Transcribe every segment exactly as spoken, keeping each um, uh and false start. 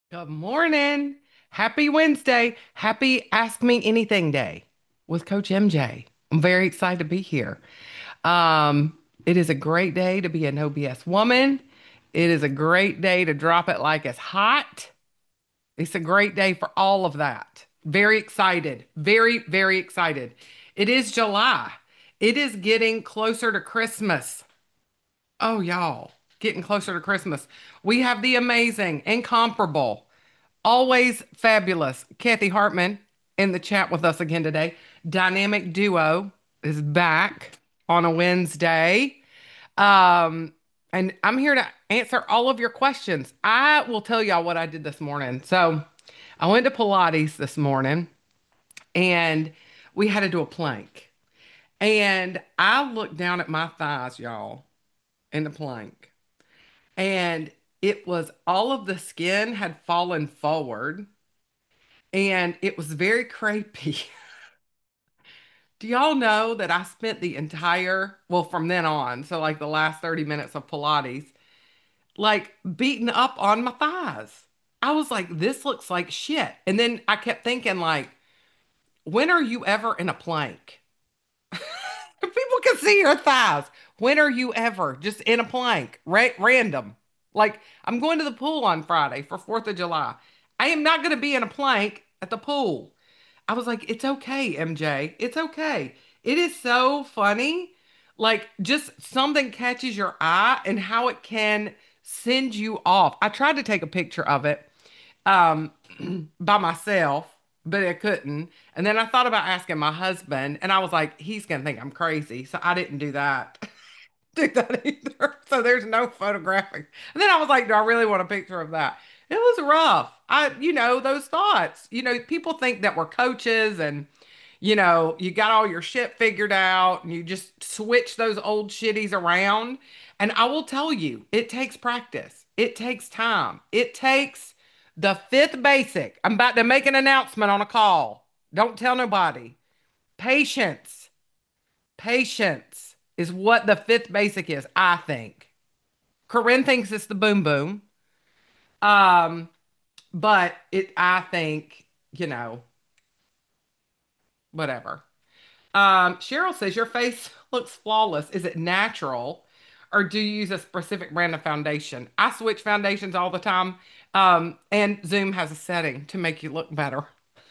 Good morning. Happy Wednesday. Happy Ask Me Anything Day with Coach M J. I'm very excited to be here. Um, it is a great day to be a no B S woman. It is a great day to drop it like it's hot. It's a great day for all of that. Very excited. Very, very excited. It is July. It is getting closer to Christmas. Oh, y'all, getting closer to Christmas. We have the amazing, incomparable, always fabulous Kathy Hartman in the chat with us again today. Dynamic Duo is back on a Wednesday. Um, and I'm here to answer all of your questions. I will tell y'all what I did this morning. So I went to Pilates this morning and we had to do a plank. And I looked down at my thighs, y'all, in the plank. And it was all of the skin had fallen forward and it was very crepey. Do y'all know that I spent the entire, well, from then on, so like the last thirty minutes of Pilates, like beating up on my thighs? I was like, this looks like shit. And then I kept thinking, like, when are you ever in a plank? People can see your thighs. When are you ever just in a plank? Ra- random. Like, I'm going to the pool on Friday for fourth of July. I am not going to be in a plank at the pool. I was like, it's okay, M J. It's okay. It is so funny. Like, just something catches your eye and how it can send you off. I tried to take a picture of it um, by myself, but I couldn't. And then I thought about asking my husband, and I was like, he's going to think I'm crazy. So I didn't do that. Do that either. So there's no photographic. And then I was like, do I really want a picture of that? It was rough. I, you know, those thoughts. You know, people think that we're coaches and, you know, you got all your shit figured out and you just switch those old shitties around. And I will tell you, it takes practice. It takes time. It takes the fifth basic. I'm about to make an announcement on a call. Don't tell nobody. Patience. Patience is what the fifth basic is, I think. Corinne thinks it's the boom boom. Um, but it I think, you know, whatever. Um, Cheryl says your face looks flawless. Is it natural or do you use a specific brand of foundation? I switch foundations all the time. Um, and Zoom has a setting to make you look better.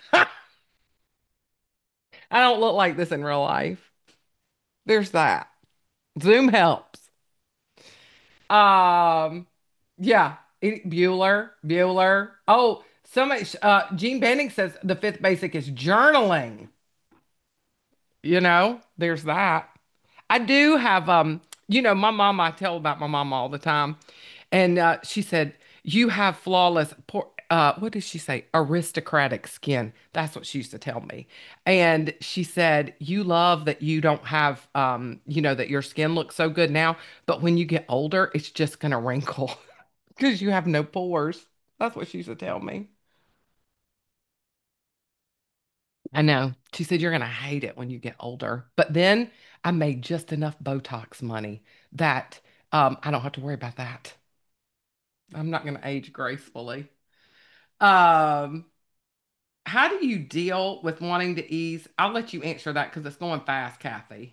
I don't look like this in real life. There's that. Zoom helps. Um, yeah, it- Bueller, Bueller. Oh, so much. Uh, Gene Banning says the fifth basic is journaling. You know, there's that. I do have, um, you know, my mom, I tell about my mom all the time. And uh, she said, you have flawless, por uh, what did she say? Aristocratic skin. That's what she used to tell me. And she said, you love that you don't have, um, you know, that your skin looks so good now, but when you get older, it's just gonna wrinkle because you have no pores. That's what she used to tell me. I know. She said you're gonna hate it when you get older. But then I made just enough Botox money that um, I don't have to worry about that. I'm not gonna age gracefully. Um, how do you deal with wanting to ease? I'll let you answer that because it's going fast, Kathy.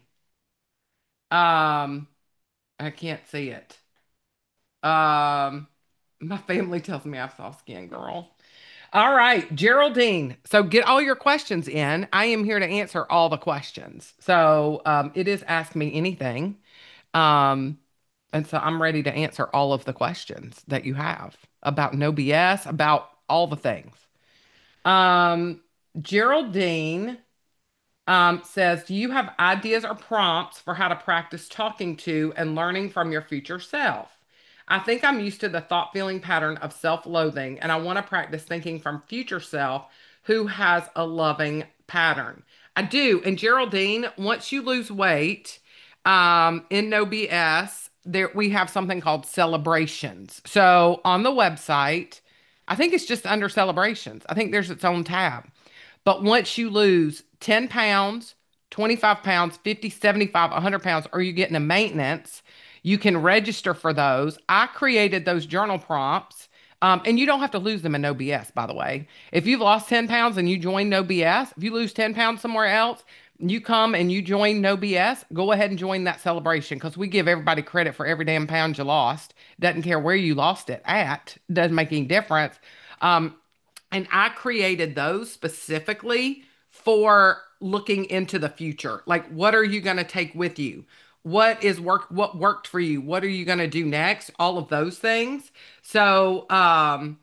Um, I can't see it. Um, my family tells me I have soft skin, girl. All right, Geraldine. So get all your questions in. I am here to answer all the questions. So um, it is Ask Me Anything. Um, and so I'm ready to answer all of the questions that you have about no B S, about all the things. Um, Geraldine um, says, do you have ideas or prompts for how to practice talking to and learning from your future self? I think I'm used to the thought feeling pattern of self loathing, and I want to practice thinking from future self who has a loving pattern. I do. And Geraldine, once you lose weight, um, in no B S, there we have something called celebrations. So on the website, I think it's just under celebrations. I think there's its own tab. But once you lose ten pounds, twenty-five pounds, fifty, seventy-five, one hundred pounds, or you get into maintenance, you can register for those. I created those journal prompts Um, and you don't have to lose them in No B S, by the way. If you've lost ten pounds and you join No B S, if you lose ten pounds somewhere else, you come and you join No B S, go ahead and join that celebration because we give everybody credit for every damn pound you lost. Doesn't care where you lost it at, doesn't make any difference. Um, and I created those specifically for looking into the future. Like, what are you going to take with you? What is work? What worked for you? What are you going to do next? All of those things. So, um,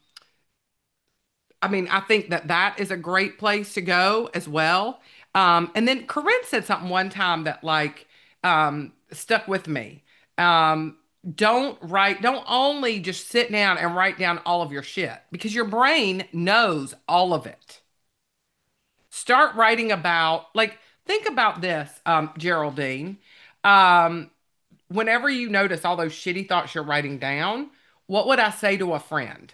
I mean, I think that that is a great place to go as well. Um, and then Corinne said something one time that like um, stuck with me. Um, don't write, don't only just sit down and write down all of your shit because your brain knows all of it. Start writing about, like, think about this, um, Geraldine. Um, Whenever you notice all those shitty thoughts you're writing down, what would I say to a friend?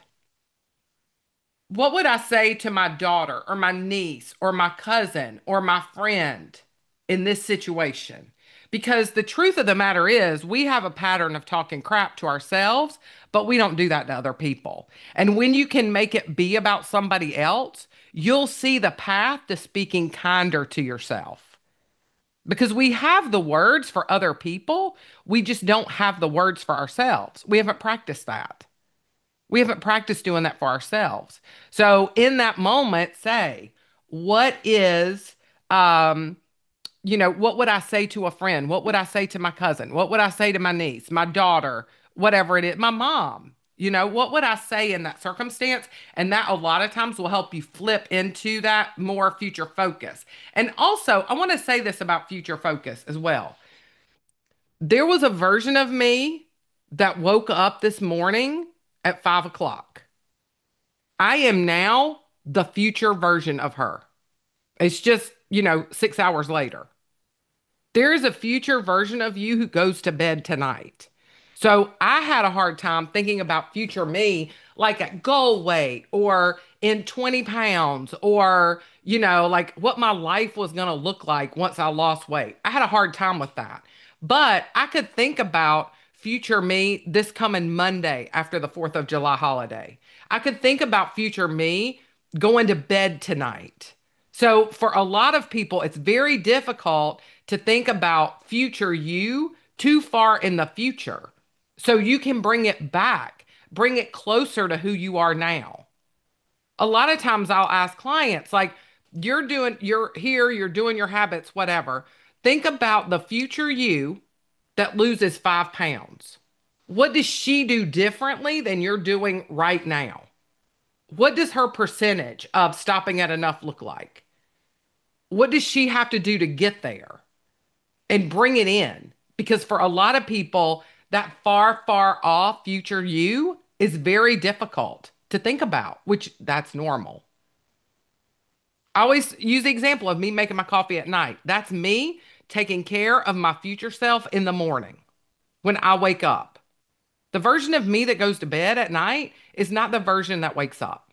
What would I say to my daughter or my niece or my cousin or my friend in this situation? Because the truth of the matter is, we have a pattern of talking crap to ourselves, but we don't do that to other people. And when you can make it be about somebody else, you'll see the path to speaking kinder to yourself. Because we have the words for other people, we just don't have the words for ourselves. We haven't practiced that. We haven't practiced doing that for ourselves. So in that moment, say, what is, um, you know, what would I say to a friend? What would I say to my cousin? What would I say to my niece, my daughter, whatever it is, my mom? You know, what would I say in that circumstance? And that a lot of times will help you flip into that more future focus. And also, I want to say this about future focus as well. There was a version of me that woke up this morning at five o'clock. I am now the future version of her. It's just, you know, six hours later. There is a future version of you who goes to bed tonight. So I had a hard time thinking about future me, like at goal weight or in twenty pounds or, you know, like what my life was going to look like once I lost weight. I had a hard time with that. But I could think about future me this coming Monday after the fourth of July holiday. I could think about future me going to bed tonight. So for a lot of people, it's very difficult to think about future you too far in the future. So you can bring it back, bring it closer to who you are now. A lot of times I'll ask clients, like, you're doing, you're here, you're doing your habits, whatever. Think about the future you that loses five pounds. What does she do differently than you're doing right now? What does her percentage of stopping at enough look like? What does she have to do to get there and bring it in? Because for a lot of people, that far, far off future you is very difficult to think about, which that's normal. I always use the example of me making my coffee at night. That's me taking care of my future self in the morning when I wake up. The version of me that goes to bed at night is not the version that wakes up.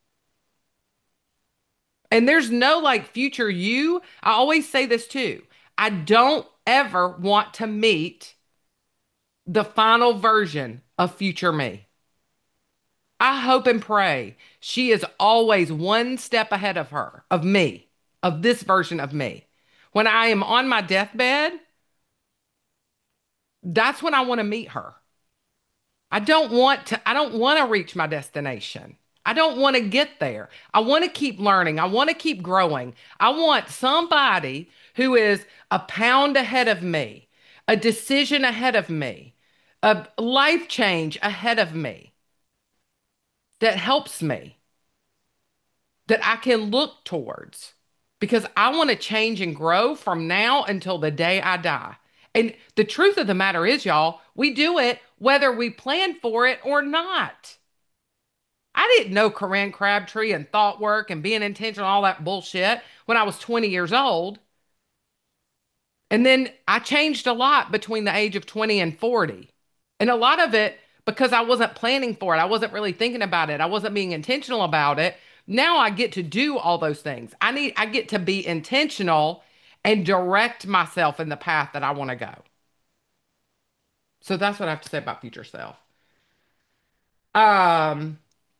And there's no like future you. I always say this too. I don't ever want to meet the final version of future me. I hope and pray she is always one step ahead of her, of me, of this version of me. When I am on my deathbed, that's when I want to meet her. I don't want to, I don't want to reach my destination. I don't want to get there. I want to keep learning. I want to keep growing. I want somebody who is a pound ahead of me, a decision ahead of me, a life change ahead of me that helps me, that I can look towards because I want to change and grow from now until the day I die. And the truth of the matter is, y'all, we do it whether we plan for it or not. I didn't know Corinne Crabtree and thought work and being intentional, all that bullshit when I was twenty years old. And then I changed a lot between the age of twenty and forty. And a lot of it because I wasn't planning for it. I wasn't really thinking about it. I wasn't being intentional about it. Now I get to do all those things. I need I get to be intentional and direct myself in the path that I want to go. So that's what I have to say about future self. Um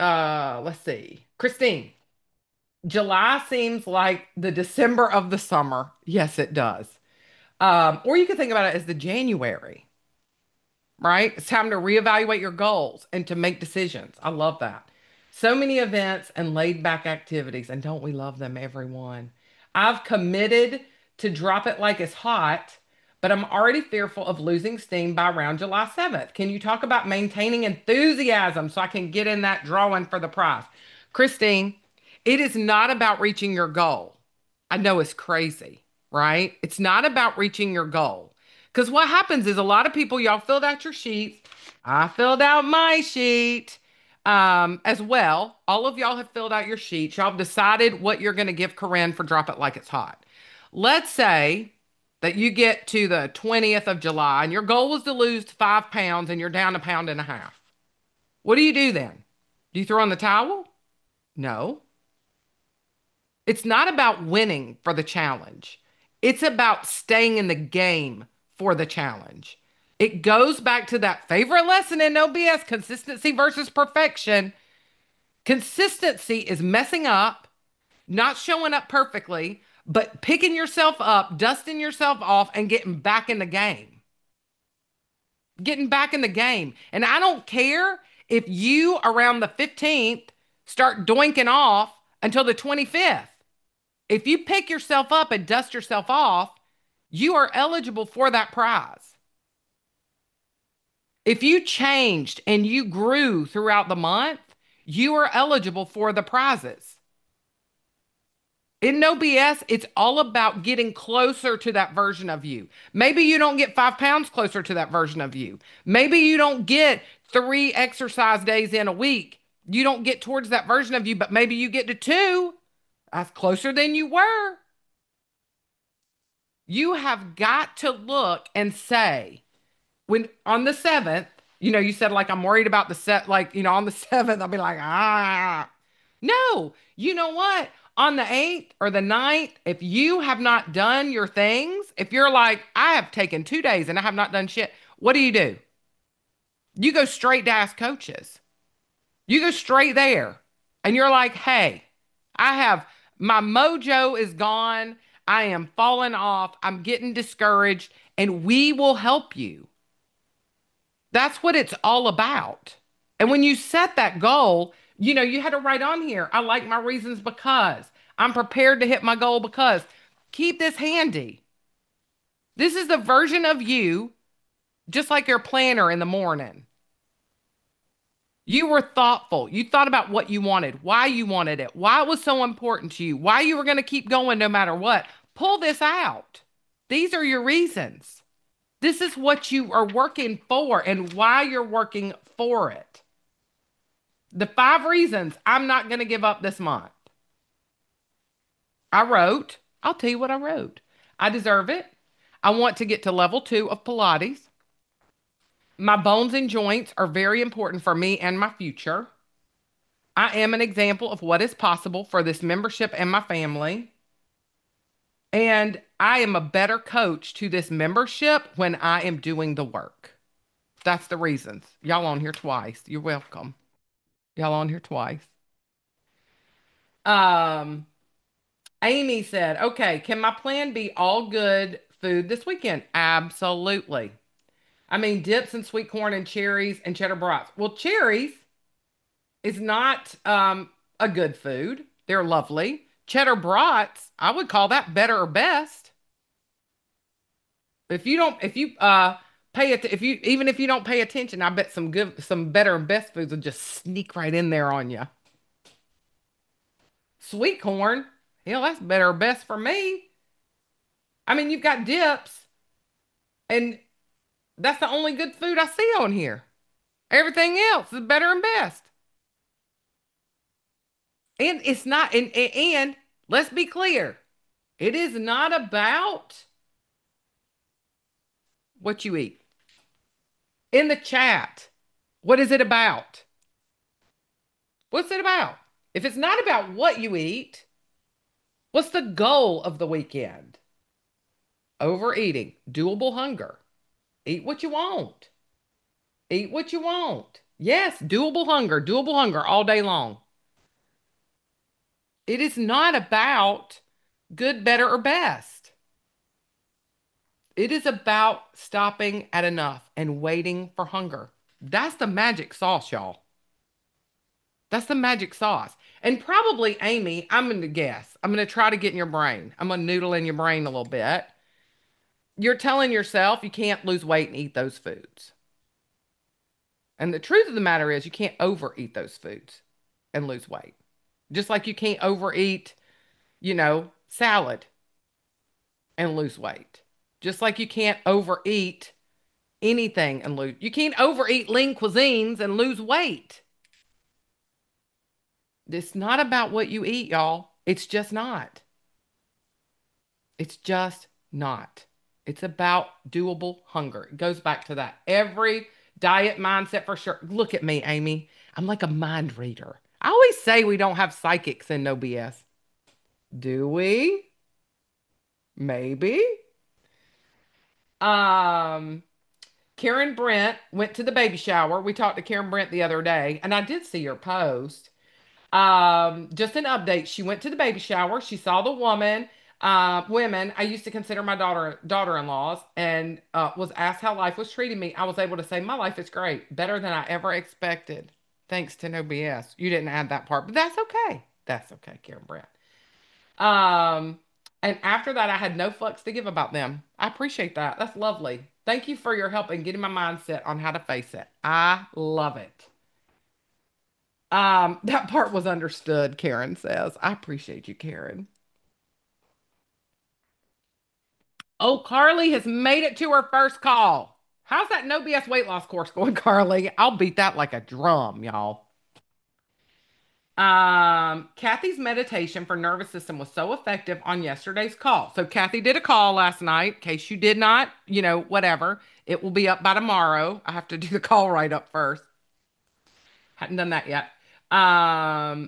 Uh, let's see. Christine, July seems like the December of the summer. Yes, it does. Um, or you could think about it as the January, right? It's time to reevaluate your goals and to make decisions. I love that. So many events and laid back activities, and don't we love them, everyone? I've committed to drop it like it's hot, but I'm already fearful of losing steam by around July seventh. Can you talk about maintaining enthusiasm so I can get in that drawing for the prize? Christine, it is not about reaching your goal. I know it's crazy, right? It's not about reaching your goal. Because what happens is a lot of people, y'all filled out your sheets. I filled out my sheet um, as well. All of y'all have filled out your sheets. Y'all have decided what you're going to give Corinne for Drop It Like It's Hot. Let's say that you get to the twentieth of July and your goal was to lose five pounds and you're down a pound and a half. What do you do then? Do you throw in the towel? No. It's not about winning for the challenge. It's about staying in the game for the challenge. It goes back to that favorite lesson in O B S, consistency versus perfection. Consistency is messing up, not showing up perfectly, but picking yourself up, dusting yourself off, and getting back in the game. Getting back in the game. And I don't care if you around the fifteenth start doinking off until the twenty-fifth. If you pick yourself up and dust yourself off, you are eligible for that prize. If you changed and you grew throughout the month, you are eligible for the prizes. In No B S, it's all about getting closer to that version of you. Maybe you don't get five pounds closer to that version of you. Maybe you don't get three exercise days in a week. You don't get towards that version of you, but maybe you get to two. That's closer than you were. You have got to look and say, when on the seventh, you know, you said, like, I'm worried about the set, like, you know, on the seventh, I'll be like, ah. No, you know what? On the eighth or the ninth, if you have not done your things, if you're like, I have taken two days and I have not done shit, what do you do? You go straight to Ask Coaches. You go straight there. And you're like, hey, I have, my mojo is gone. I am falling off. I'm getting discouraged, and we will help you. That's what it's all about. And when you set that goal, you know, you had to write on here, I like my reasons because I'm prepared to hit my goal because keep this handy. This is the version of you, just like your planner in the morning. You were thoughtful. You thought about what you wanted, why you wanted it, why it was so important to you, why you were going to keep going no matter what. Pull this out. These are your reasons. This is what you are working for and why you're working for it. The five reasons I'm not going to give up this month. I wrote, I'll tell you what I wrote. I deserve it. I want to get to level two of Pilates. My bones and joints are very important for me and my future. I am an example of what is possible for this membership and my family. And I am a better coach to this membership when I am doing the work. That's the reasons. Y'all on here twice. You're welcome. Y'all on here twice. Um, Amy said, okay, can my plan be all good food this weekend? Absolutely. I mean, dips and sweet corn and cherries and cheddar brats. Well, cherries is not um, a good food. They're lovely. Cheddar brats, I would call that better or best. If you don't, if you uh pay it, if you even if you don't pay attention, I bet some good, some better and best foods will just sneak right in there on you. Sweet corn, hell, that's better or best for me. I mean, you've got dips, and that's the only good food I see on here. Everything else is better and best. And it's not, and, and, and let's be clear, it is not about what you eat. In the chat, what is it about? What's it about? If it's not about what you eat, what's the goal of the weekend? Overeating, doable hunger. Eat what you want. Eat what you want. Yes, doable hunger, doable hunger all day long. It is not about good, better, or best. It is about stopping at enough and waiting for hunger. That's the magic sauce, y'all. That's the magic sauce. And probably, Amy, I'm going to guess. I'm going to try to get in your brain. I'm going to noodle in your brain a little bit. You're telling yourself you can't lose weight and eat those foods. And the truth of the matter is, you can't overeat those foods and lose weight. Just like you can't overeat, you know, salad and lose weight. Just like you can't overeat anything and lose. You can't overeat lean cuisines and lose weight. It's not about what you eat, y'all. It's just not. It's just not. It's about doable hunger. It goes back to that. Every diet mindset for sure. Look at me, Amy. I'm like a mind reader. I always say we don't have psychics in No B S. Do we? Maybe. Um, Karen Brent went to the baby shower. We talked to Karen Brent the other day, and I did see your post. Um, just an update. She went to the baby shower. She saw the woman, uh, women I used to consider my daughter daughter-in-laws, and uh, was asked how life was treating me. I was able to say my life is great, better than I ever expected, thanks to No B S. You didn't add that part, but that's okay. That's okay, Karen Brent. Um, and after that, I had no fucks to give about them. I appreciate that. That's lovely. Thank you for your help in getting my mindset on how to face it. I love it. Um, that part was understood, Karen says. I appreciate you, Karen. Oh, Carly has made it to her first call. How's that no B S weight loss course going, Carly? I'll beat that like a drum, y'all. Um, Kathy's meditation for nervous system was so effective on yesterday's call. So Kathy did a call last night. In case you did not, you know, whatever. It will be up by tomorrow. I have to do the call right up first. Hadn't done that yet. Um,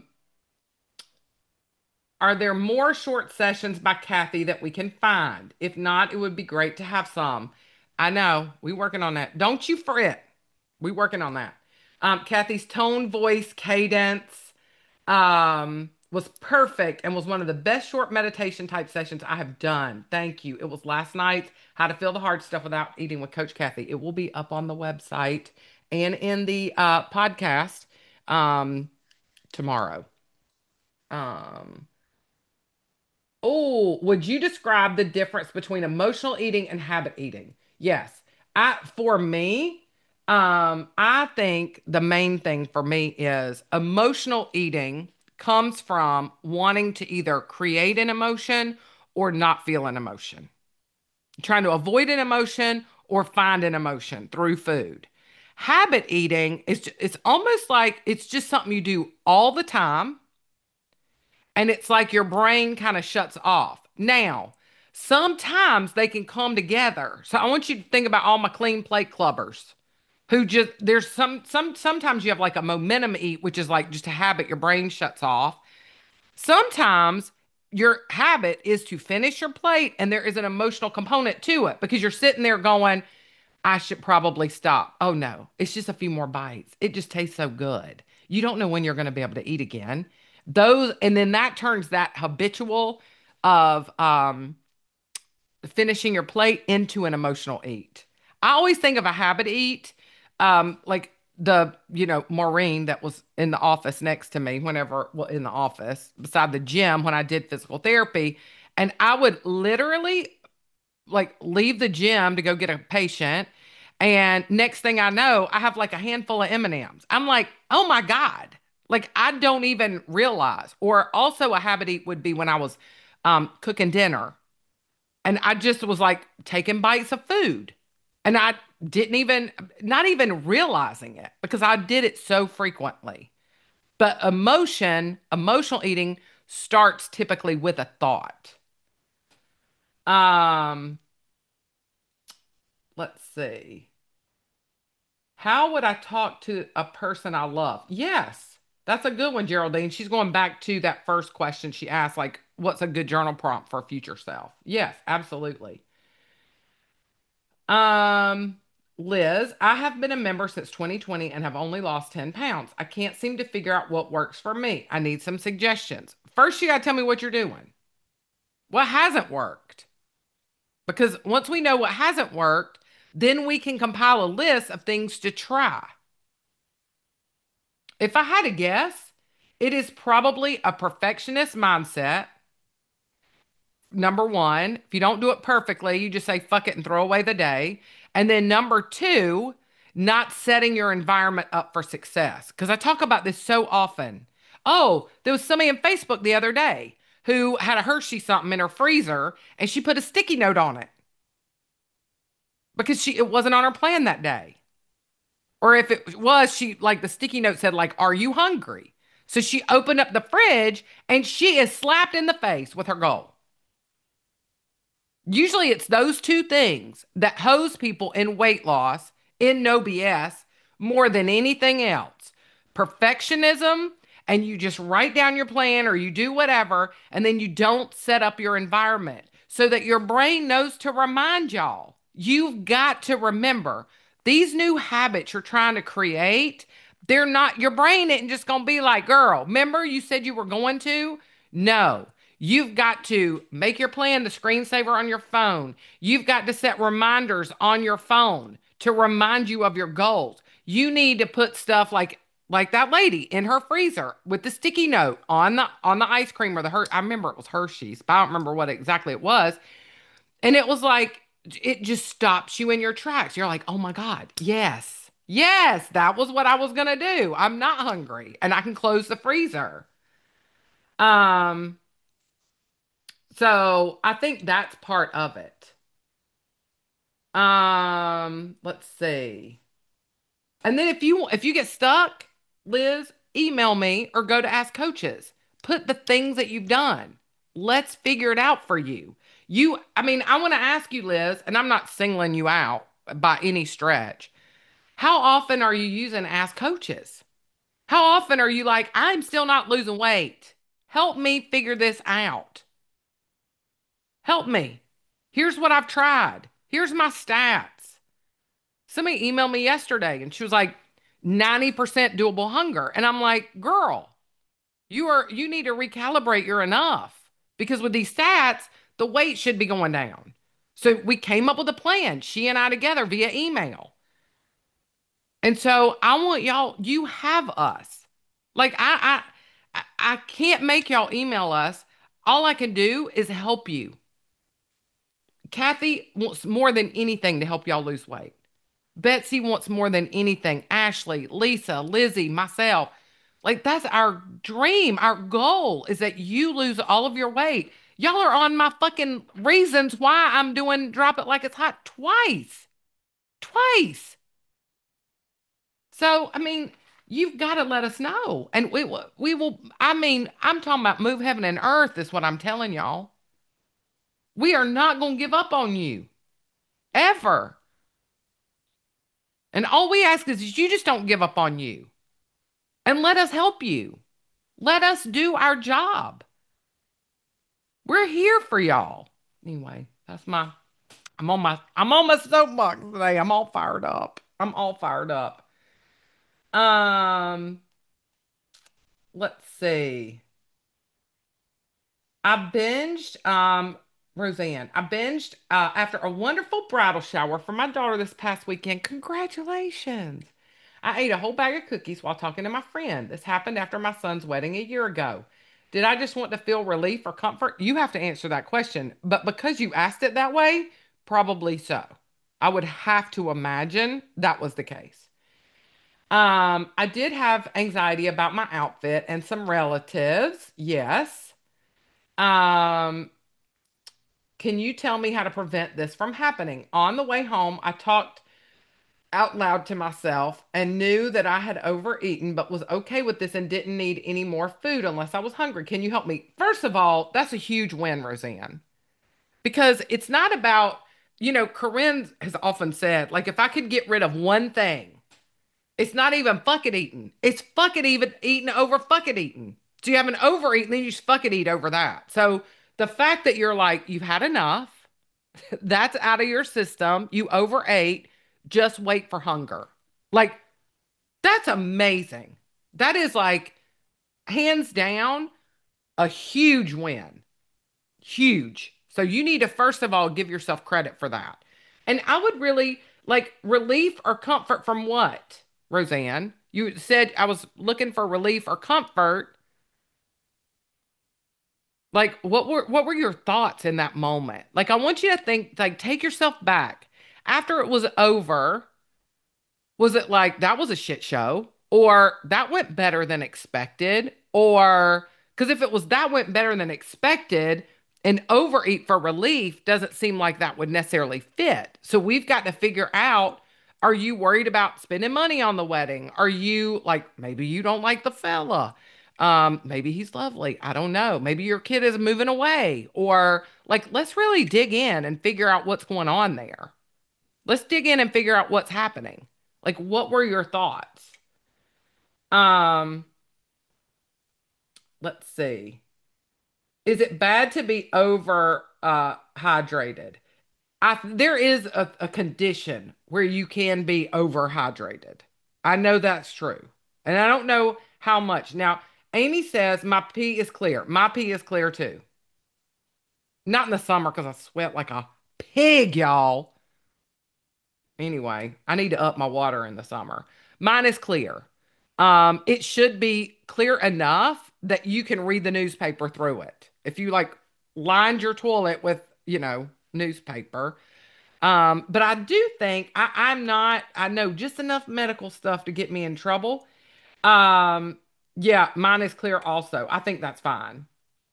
Are there more short sessions by Kathy that we can find? If not, it would be great to have some. I know. We working on that. Don't you fret. We working on that. Um, Kathy's tone, voice, cadence um, was perfect and was one of the best short meditation type sessions I have done. Thank you. It was last night. How to feel the hard stuff without eating with Coach Kathy. It will be up on the website and in the uh, podcast um, tomorrow. Um, Oh, would you describe the difference between emotional eating and habit eating? Yes. I for me, um, I think the main thing for me is emotional eating comes from wanting to either create an emotion or not feel an emotion. Trying to avoid an emotion or find an emotion through food. Habit eating is ju- it's almost like it's just something you do all the time and it's like your brain kind of shuts off. Now, sometimes they can come together. So I want you to think about all my clean plate clubbers who just there's some some sometimes you have like a momentum eat, which is like just a habit your brain shuts off. Sometimes your habit is to finish your plate and there is an emotional component to it because you're sitting there going, I should probably stop. Oh no, it's just a few more bites. It just tastes so good. You don't know when you're going to be able to eat again. Those, and then that turns that habitual of um, finishing your plate into an emotional eat. I always think of a habit eat, um, like the, you know, Maureen that was in the office next to me whenever, well, in the office beside the gym when I did physical therapy. And I would literally like leave the gym to go get a patient. And next thing I know, I have like a handful of M and Ms. I'm like, oh my God. Like I don't even realize. Or also a habit eat would be when I was um, cooking dinner and I just was like taking bites of food. And I didn't even, not even realizing it because I did it so frequently. But emotion, emotional eating starts typically with a thought. Um, let's see. How would I talk to a person I love? Yes, that's a good one, Geraldine. She's going back to that first question she asked, like, what's a good journal prompt for a future self? Yes, absolutely. Um, Liz, I have been a member since twenty twenty and have only lost ten pounds. I can't seem to figure out what works for me. I need some suggestions. First, you got to tell me what you're doing. What hasn't worked? Because once we know what hasn't worked, then we can compile a list of things to try. If I had to guess, it is probably a perfectionist mindset. Number one, if you don't do it perfectly, you just say fuck it and throw away the day. And then number two, not setting your environment up for success. Because I talk about this so often. Oh, there was somebody on Facebook the other day who had a Hershey something in her freezer and she put a sticky note on it because she it wasn't on her plan that day. Or if it was, she like the sticky note said, like, are you hungry? So she opened up the fridge and she is slapped in the face with her goal. Usually it's those two things that hose people in weight loss, in no B S, more than anything else. Perfectionism, and you just write down your plan or you do whatever, and then you don't set up your environment so that your brain knows to remind y'all. You've got to remember these new habits you're trying to create, they're not, your brain isn't just going to be like, girl, remember you said you were going to? No. You've got to make your plan the screensaver on your phone. You've got to set reminders on your phone to remind you of your goals. You need to put stuff like like that lady in her freezer with the sticky note on the on the ice cream or the Her I remember it was Hershey's, but I don't remember what exactly it was. And it was like it just stops you in your tracks. You're like, "Oh my God, yes. Yes, that was what I was gonna do. I'm not hungry and I can close the freezer." Um So I think that's part of it. Um, let's see. And then if you if you get stuck, Liz, email me or go to Ask Coaches. Put the things that you've done. Let's figure it out for you. You, I mean, I want to ask you, Liz, and I'm not singling you out by any stretch. How often are you using Ask Coaches? How often are you like, I'm still not losing weight? Help me figure this out. Help me. Here's what I've tried. Here's my stats. Somebody emailed me yesterday and she was like, ninety percent doable hunger. And I'm like, girl, you are you need to recalibrate your enough because with these stats, the weight should be going down. So we came up with a plan, she and I together via email. And so I want y'all, you have us. Like I I I I can't make y'all email us. All I can do is help you. Kathy wants more than anything to help y'all lose weight. Betsy wants more than anything. Ashley, Lisa, Lizzie, myself. Like that's our dream. Our goal is that you lose all of your weight. Y'all are on my fucking reasons why I'm doing drop it like it's hot twice. Twice. So, I mean, you've got to let us know. And we will, we will, I mean, I'm talking about move heaven and earth is what I'm telling y'all. We are not going to give up on you ever. And all we ask is you just don't give up on you and let us help you. Let us do our job. We're here for y'all. Anyway, that's my I'm on my I'm on my soapbox today. I'm all fired up. I'm all fired up. Um, let's see. I binged, um, Roseanne. I binged uh, after a wonderful bridal shower for my daughter this past weekend. Congratulations. I ate a whole bag of cookies while talking to my friend. This happened after my son's wedding a year ago. Did I just want to feel relief or comfort? You have to answer that question. But because you asked it that way, probably so. I would have to imagine that was the case. Um, I did have anxiety about my outfit and some relatives. Yes. Um, can you tell me how to prevent this from happening? On the way home, I talked out loud to myself and knew that I had overeaten, but was okay with this and didn't need any more food unless I was hungry. Can you help me? First of all, that's a huge win, Roseanne, because it's not about, you know, Corinne has often said, like, if I could get rid of one thing, it's not even fuck it eating. It's fuck it even eating over fuck it eating. So you have an overeat and then you just fuck it eat over that. So the fact that you're like, you've had enough, that's out of your system, you overate, just wait for hunger. Like, that's amazing. That is like hands down a huge win. Huge. So you need to first of all give yourself credit for that. And I would really like relief or comfort from what, Roseanne? You said I was looking for relief or comfort. Like what were what were your thoughts in that moment? Like I want you to think like take yourself back. After it was over, was it like that was a shit show? Or that went better than expected? Or because if it was that went better than expected and overeat for relief doesn't seem like that would necessarily fit. So we've got to figure out, are you worried about spending money on the wedding? Are you like maybe you don't like the fella? Um, maybe he's lovely. I don't know. Maybe your kid is moving away. Or like let's really dig in and figure out what's going on there. Let's dig in and figure out what's happening. Like, what were your thoughts? Um, let's see. Is it bad to be over uh hydrated? I there is a, a condition where you can be overhydrated. I know that's true. And I don't know how much. Now, Amy says my pee is clear. My pee is clear too. Not in the summer because I sweat like a pig, y'all. Anyway, I need to up my water in the summer. Mine is clear. Um, it should be clear enough that you can read the newspaper through it. If you like lined your toilet with, you know, newspaper. Um, but I do think I, I'm not, I know just enough medical stuff to get me in trouble. Um, yeah, mine is clear also. I think that's fine.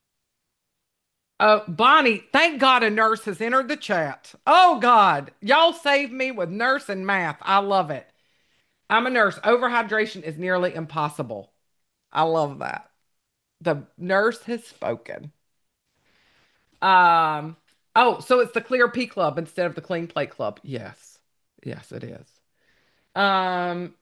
Uh, Bonnie, thank God a nurse has entered the chat. Oh God, y'all saved me with nurse and math. I love it. I'm a nurse. Overhydration is nearly impossible. I love that. The nurse has spoken. Um, oh, so it's the Clear P Club instead of the Clean Plate Club. Yes. Yes, it is. Um,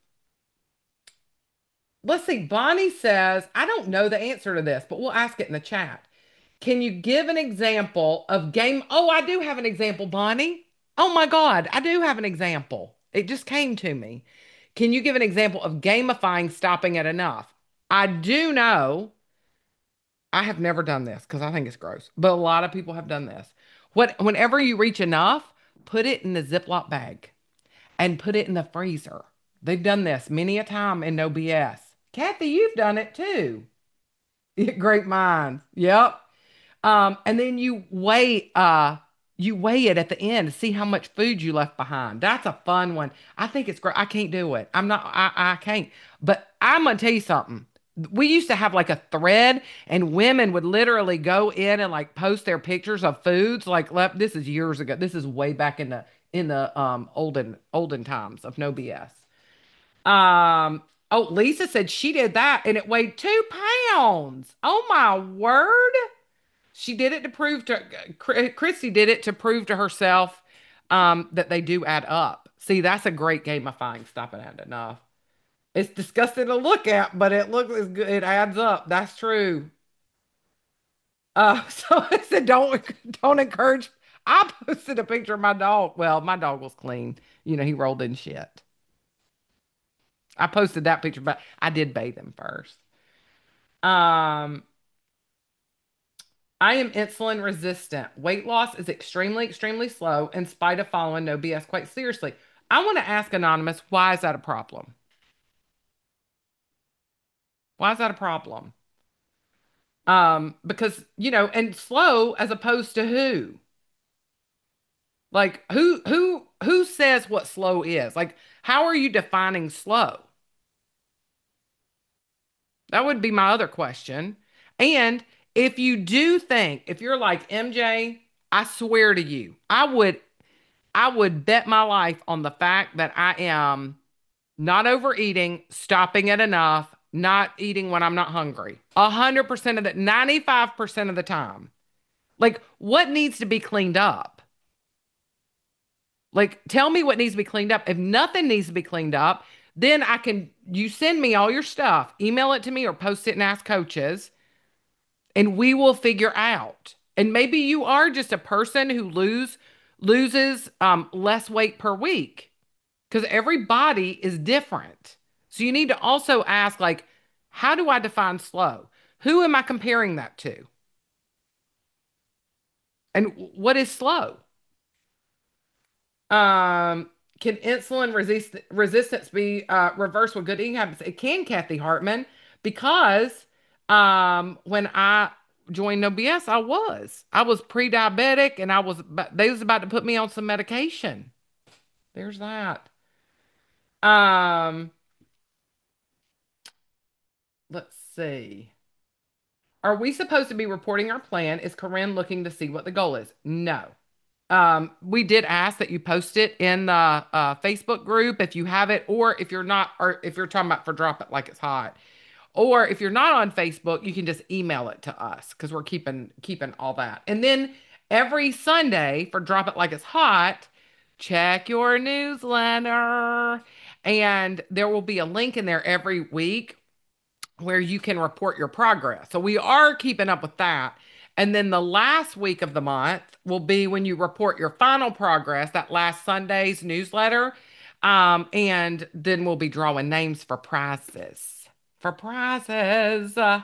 let's see. Bonnie says, I don't know the answer to this, but we'll ask it in the chat. Can you give an example of game? Oh, I do have an example, Bonnie. Oh my God, I do have an example. It just came to me. Can you give an example of gamifying stopping at enough? I do know, I have never done this because I think it's gross, but a lot of people have done this. What, whenever you reach enough, put it in the Ziploc bag and put it in the freezer. They've done this many a time in No B S. Kathy, you've done it too. Great minds. Yep. Um, and then you weigh uh you weigh it at the end to see how much food you left behind. That's a fun one. I think it's great. I can't do it. I'm not I, I can't. But I'm gonna tell you something. We used to have like a thread and women would literally go in and like post their pictures of foods like left this is years ago. This is way back in the in the um olden olden times of No B S. Um oh Lisa said she did that and it weighed two pounds. Oh my word. She did it to prove to Christy did it to prove to herself um, that they do add up. See, that's a great gamifying stopping at enough. It's disgusting to look at, but it looks as good. It adds up. That's true. Uh, so I said, don't don't encourage. I posted a picture of my dog. Well, my dog was clean. You know, he rolled in shit. I posted that picture, but I did bathe him first. Um, I am insulin resistant. Weight loss is extremely, extremely slow in spite of following No B S quite seriously. I want to ask Anonymous, why is that a problem? Why is that a problem? Um, because, you know, and slow as opposed to who? Like who who who says what slow is? Like how are you defining slow? That would be my other question. And if you do think, if you're like M J, I swear to you, I would I would bet my life on the fact that I am not overeating, stopping at enough, not eating when I'm not hungry. A hundred percent of the, ninety-five percent of the time. Like, what needs to be cleaned up? Like, tell me what needs to be cleaned up. If nothing needs to be cleaned up, then I can, you send me all your stuff, email it to me or post it and ask coaches, and we will figure out. And maybe you are just a person who lose loses um, less weight per week. because every body is different. So you need to also ask, like, how do I define slow? Who am I comparing that to? And what is slow? Um, can insulin resist resistance be uh, reversed with good eating habits? It can, Kathy Hartman, because um, when I joined O B S, I was I was pre-diabetic, and I was about- they was about to put me on some medication. There's that. Um, let's see. Are we supposed to be reporting our plan? Is Corinne looking to see what the goal is? No. Um, we did ask that you post it in the uh, Facebook group if you have it, or if you're not, or if you're talking about for Drop It Like It's Hot, or if you're not on Facebook, you can just email it to us because we're keeping keeping all that. And then every Sunday for Drop It Like It's Hot, check your newsletter, and there will be a link in there every week where you can report your progress. So we are keeping up with that. And then the last week of the month will be when you report your final progress, that last Sunday's newsletter. Um, and then we'll be drawing names for prizes. For prizes. Uh,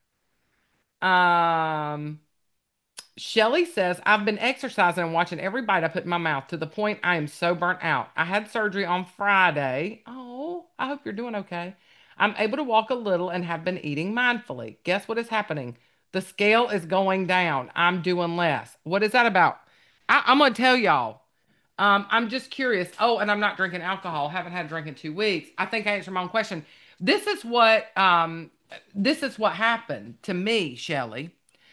Um, Shelly says, I've been exercising and watching every bite I put in my mouth to the point I am so burnt out. I had surgery on Friday. Oh, I hope you're doing okay. I'm able to walk a little and have been eating mindfully. Guess what is happening? The scale is going down. I'm doing less. What is that about? I, I'm going to tell y'all. Um, I'm just curious. Oh, and I'm not drinking alcohol. Haven't had a drink in two weeks. I think I answered my own question. This is what um, this is what happened to me, Shelly.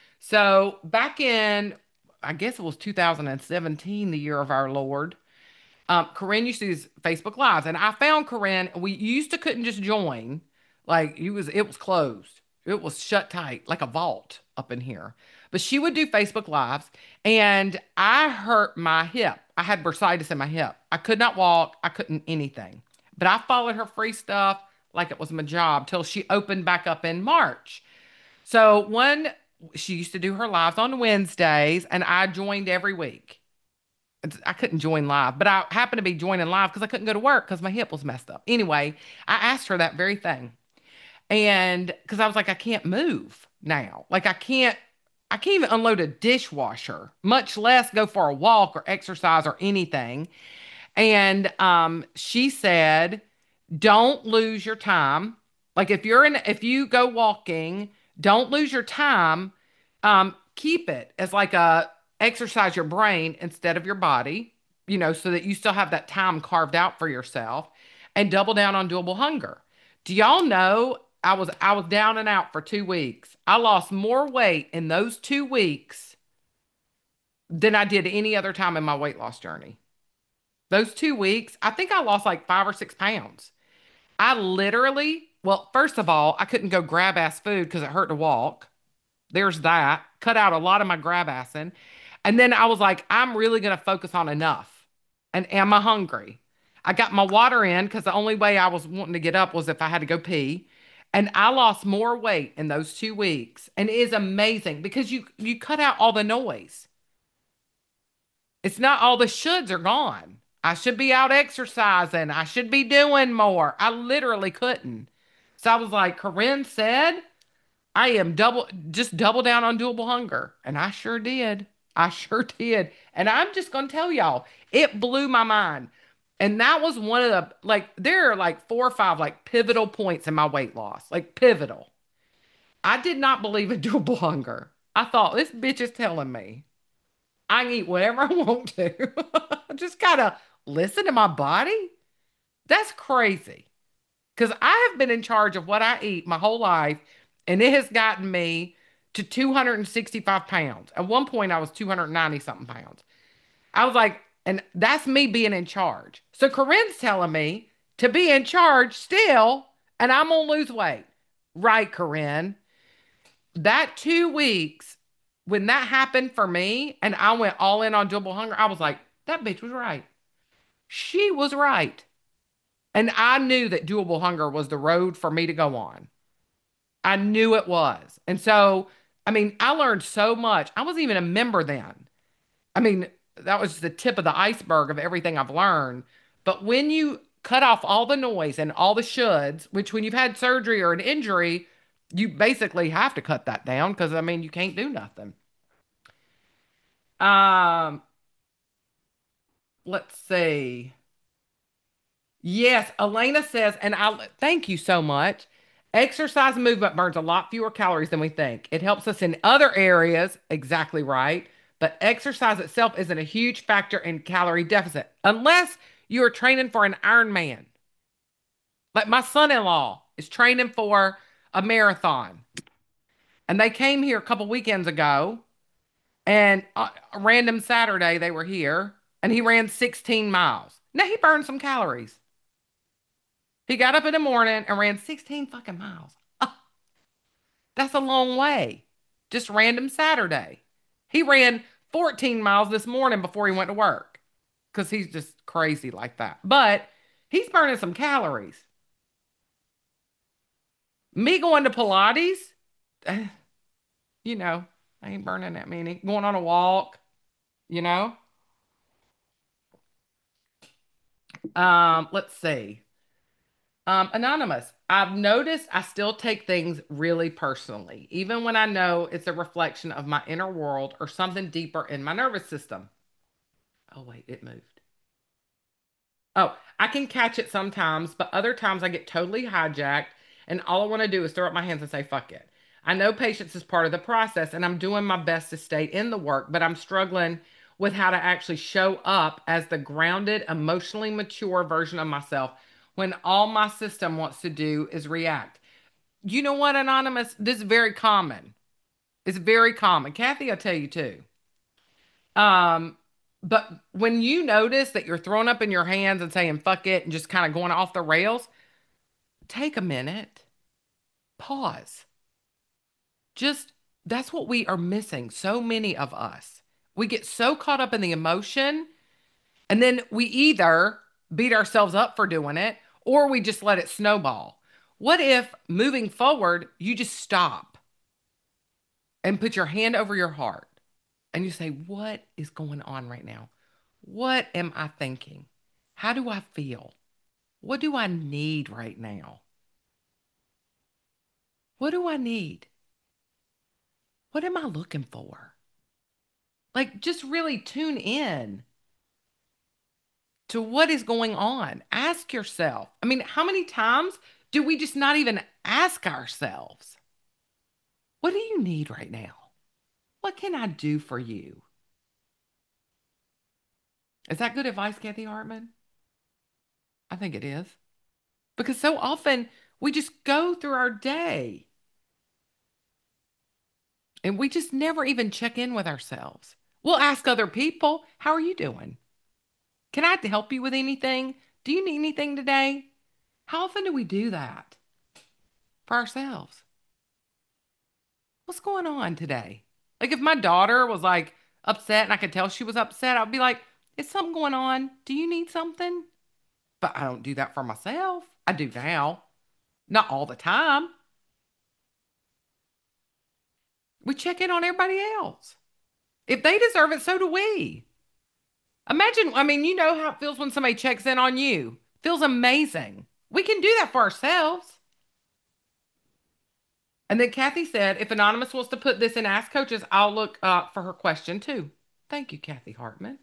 So back in, I guess it was two thousand seventeen, the year of our Lord, um, Corinne used to use Facebook Lives, and I found Corinne. We used to couldn't just join, like you was it was closed, it was shut tight, like a vault up in here. But she would do Facebook Lives, and I hurt my hip. I had bursitis in my hip. I could not walk. I couldn't anything. But I followed her free stuff like it was my job till she opened back up in March. So one, she used to do her lives on Wednesdays, and I joined every week. It's- I couldn't join live, but I happened to be joining live because I couldn't go to work because my hip was messed up. Anyway, I asked her that very thing. And because I was like, I can't move now. Like I can't, I can't even unload a dishwasher, much less go for a walk or exercise or anything. And um, she said, don't lose your time. Like if you're in, if you go walking, don't lose your time. Um, keep it as like a exercise your brain instead of your body, you know, so that you still have that time carved out for yourself and double down on doable hunger. Do y'all know I was I was down and out for two weeks. I lost more weight in those two weeks than I did any other time in my weight loss journey. Those two weeks, I think I lost like five or six pounds. I literally, well, first of all, I couldn't go grab ass food because it hurt to walk. There's that. Cut out a lot of my grab assing. And then I was like, I'm really going to focus on enough. And am I hungry? I got my water in because the only way I was wanting to get up was if I had to go pee. And I lost more weight in those two weeks. And it is amazing because you you cut out all the noise. It's not all the shoulds are gone. I should be out exercising. I should be doing more. I literally couldn't. So I was like, Corinne said, I am double, just double down on doable hunger. And I sure did. I sure did. And I'm just going to tell y'all, it blew my mind. And that was one of the, like, there are like four or five like pivotal points in my weight loss, like pivotal. I did not believe in doable hunger. I thought, this bitch is telling me I can eat whatever I want to. Just gotta listen to my body. That's crazy. Because I have been in charge of what I eat my whole life, and it has gotten me to two hundred sixty-five pounds. At one point, I was two hundred ninety something pounds. I was like, and that's me being in charge. So Corinne's telling me to be in charge still, and I'm gonna lose weight. Right, Corinne. That two weeks, when that happened for me, and I went all in on double hunger, I was like, that bitch was right. She was right. And I knew that doable hunger was the road for me to go on. I knew it was. And so, I mean, I learned so much. I wasn't even a member then. I mean, that was the tip of the iceberg of everything I've learned. But when you cut off all the noise and all the shoulds, which when you've had surgery or an injury, you basically have to cut that down because I mean you can't do nothing. Um, let's see. Yes, Elena says, and I thank you so much. Exercise and movement burns a lot fewer calories than we think. It helps us in other areas, exactly right. But exercise itself isn't a huge factor in calorie deficit unless you are training for an Ironman. Like my son-in-law is training for a marathon, and they came here a couple weekends ago, and uh, a random Saturday they were here, and he ran sixteen miles. Now he burned some calories. He got up in the morning and ran sixteen fucking miles. Oh, that's a long way. Just random Saturday. He ran fourteen miles this morning before he went to work because he's just crazy like that. But he's burning some calories. Me going to Pilates, eh, you know, I ain't burning that many. Going on a walk, you know. Um, let's see. Um, anonymous. I've noticed I still take things really personally, even when I know it's a reflection of my inner world or something deeper in my nervous system. Oh, wait, it moved. Oh, I can catch it sometimes, but other times I get totally hijacked, and all I want to do is throw up my hands and say, fuck it. I know patience is part of the process, and I'm doing my best to stay in the work, but I'm struggling with how to actually show up as the grounded, emotionally mature version of myself when all my system wants to do is react. You know what, Anonymous? This is very common. It's very common. Kathy, I'll tell you too. Um, but when you notice that you're throwing up in your hands and saying fuck it and just kind of going off the rails, take a minute, pause. Just that's what we are missing. So many of us. We get so caught up in the emotion, and then we either beat ourselves up for doing it or we just let it snowball. What if moving forward, you just stop and put your hand over your heart and you say, what is going on right now? What am I thinking? How do I feel? What do I need right now? What do I need? What am I looking for? Like, just really tune in to what is going on. Ask yourself. I mean, how many times do we just not even ask ourselves, what do you need right now? What can I do for you? Is that good advice, Kathy Hartman? I think it is. Because so often we just go through our day and we just never even check in with ourselves. We'll ask other people, how are you doing? Can I help you with anything? Do you need anything today? How often do we do that for ourselves? What's going on today? Like if my daughter was like upset and I could tell she was upset, I'd be like, is something going on? Do you need something? But I don't do that for myself. I do now, not all the time. We check in on everybody else. If they deserve it, so do we. Imagine, I mean, you know how it feels when somebody checks in on you. Feels amazing. We can do that for ourselves. And then Kathy said, if Anonymous wants to put this in Ask Coaches, I'll look uh, for her question too. Thank you, Kathy Hartman.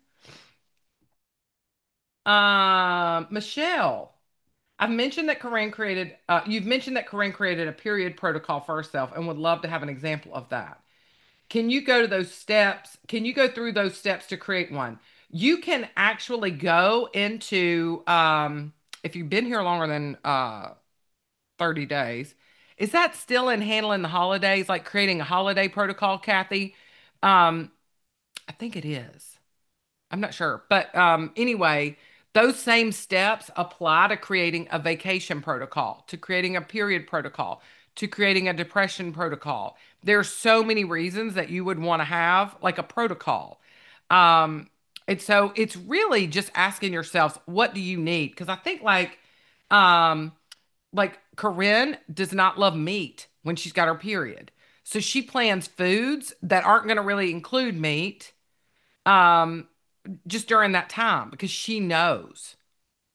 Um, Michelle, I've mentioned that Corinne created, uh, you've mentioned that Corinne created a period protocol for herself and would love to have an example of that. Can you go to those steps? Can you go through those steps to create one? You can actually go into, um, if you've been here longer than uh, thirty days, is that still in handling the holidays, like creating a holiday protocol, Kathy? Um, I think it is. I'm not sure. But um, anyway, those same steps apply to creating a vacation protocol, to creating a period protocol, to creating a depression protocol. There's so many reasons that you would want to have like a protocol. Um, and so it's really just asking yourselves, what do you need? Because I think like um like Corinne does not love meat when she's got her period. So she plans foods that aren't going to really include meat. Um, just during that time because she knows.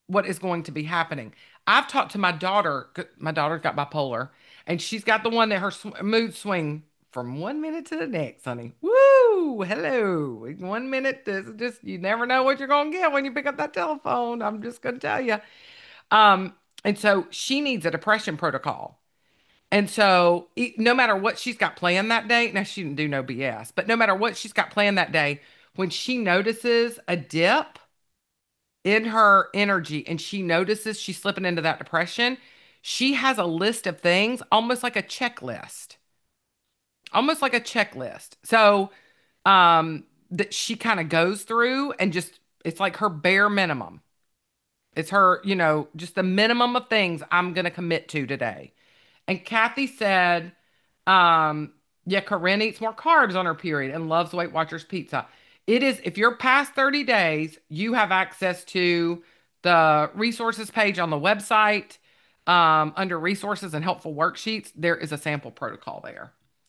what is going to be happening. I've talked to my daughter. 'Cause my daughter's got bipolar, and she's got the one that her sw- mood swing from one minute to the next, honey. Woo! Hello. One minute, this is just you never know what you're gonna get when you pick up that telephone. I'm just gonna tell you. Um, and so she needs a depression protocol. And so, e- no matter what she's got planned that day, now she didn't do no B S, but no matter what she's got planned that day, when she notices a dip in her energy and she notices she's slipping into that depression, she has a list of things, almost like a checklist, almost like a checklist. So, um, that she kind of goes through and just, it's like her bare minimum. It's her, you know, just the minimum of things I'm going to commit to today. And Kathy said, um, yeah, Corinne eats more carbs on her period and loves Weight Watchers pizza. It is, if you're past thirty days, you have access to the resources page on the website. Um, under resources and helpful worksheets, there is a sample protocol there.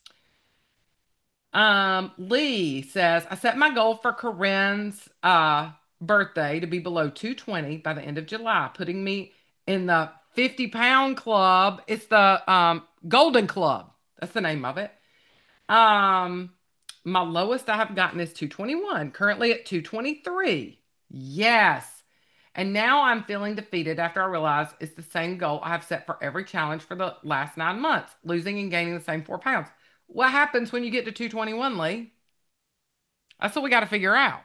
Um, Lee says, I set my goal for Corinne's uh, birthday to be below two twenty by the end of July, putting me in the fifty pound club. It's the um, Golden Club. That's the name of it. Um, my lowest I have gotten is two twenty-one, currently at two twenty-three. Yes. And now I'm feeling defeated after I realize it's the same goal I have set for every challenge for the last nine months, losing and gaining the same four pounds. What happens when you get to two twenty-one, Lee? That's what we got to figure out.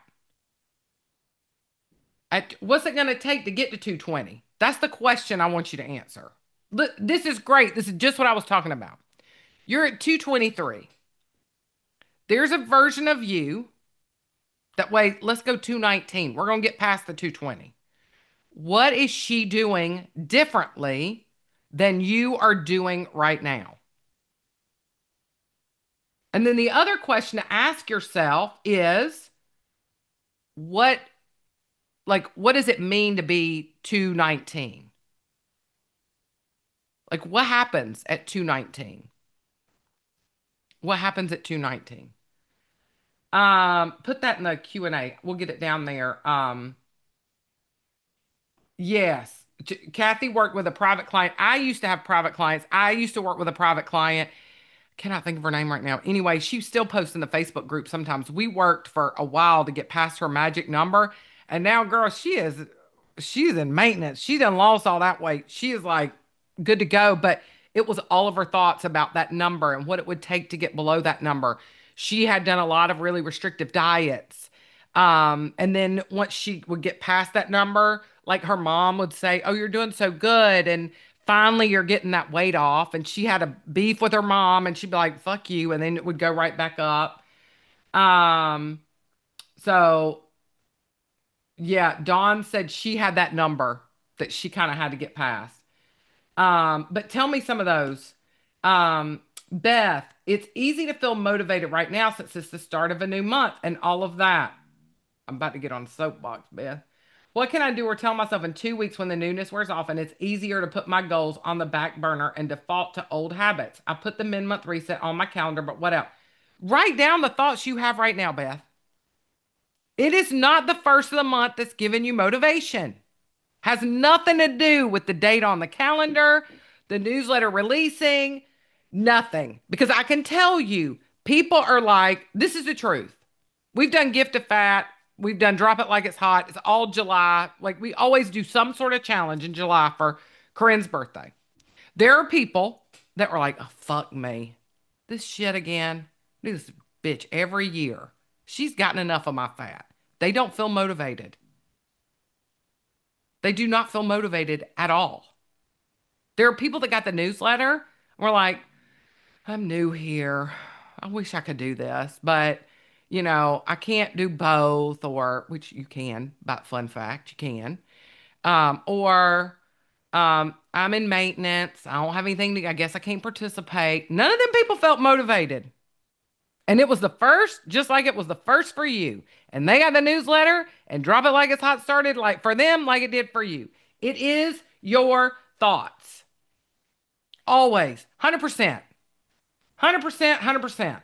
At, what's it going to take to get to two twenty? That's the question I want you to answer. Look, this is great. This is just what I was talking about. You're at two twenty-three. There's a version of you that way, let's go two nineteen. We're going to get past the two twenty. What is she doing differently than you are doing right now? And then the other question to ask yourself is what like what does it mean to be two nineteen? Like what happens at two nineteen? What happens at two nineteen? Um put that in the Q and A. We'll get it down there. Um yes. J- Kathy worked with a private client. I used to have private clients. I used to work with a private client. Cannot think of her name right now. Anyway, she still posts in the Facebook group sometimes. We worked for a while to get past her magic number. And now, girl, she is she's in maintenance. She done lost all that weight. She is like good to go. But it was all of her thoughts about that number and what it would take to get below that number. She had done a lot of really restrictive diets. Um, and then once she would get past that number, like her mom would say, "Oh, you're doing so good." And finally you're getting that weight off. And she had a beef with her mom and she'd be like, fuck you. And then it would go right back up. Um, so yeah, Dawn said she had that number that she kind of had to get past. Um, but tell me some of those. Um, Beth, it's easy to feel motivated right now since it's the start of a new month and all of that. I'm about to get on the soapbox, Beth. What can I do or tell myself in two weeks when the newness wears off and it's easier to put my goals on the back burner and default to old habits? I put the mid month reset on my calendar, but what else? Write down the thoughts you have right now, Beth. It is not the first of the month that's giving you motivation. Has nothing to do with the date on the calendar, the newsletter releasing, nothing. Because I can tell you, people are like, this is the truth. We've done gift of fat. We've done drop it like it's hot. It's all July. Like we always do some sort of challenge in July for Corinne's birthday. There are people that are like, oh, fuck me. This shit again. Do this bitch every year. She's gotten enough of my fat. They don't feel motivated. They do not feel motivated at all. There are people that got the newsletter and were like, I'm new here. I wish I could do this, but you know, I can't do both, or which you can, but fun fact, you can. Um, or um, I'm in maintenance. I don't have anything to, I guess I can't participate. None of them people felt motivated. And it was the first, just like it was the first for you. And they got the newsletter and drop it like it's hot started, like for them, like it did for you. It is your thoughts. Always. one hundred percent. one hundred percent. one hundred percent.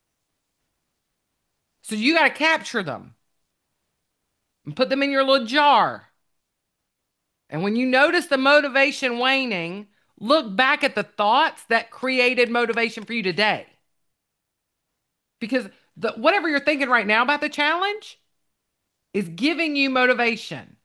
So you got to capture them and put them in your little jar. And when you notice the motivation waning, look back at the thoughts that created motivation for you today. Because the, whatever you're thinking right now about the challenge is giving you motivation.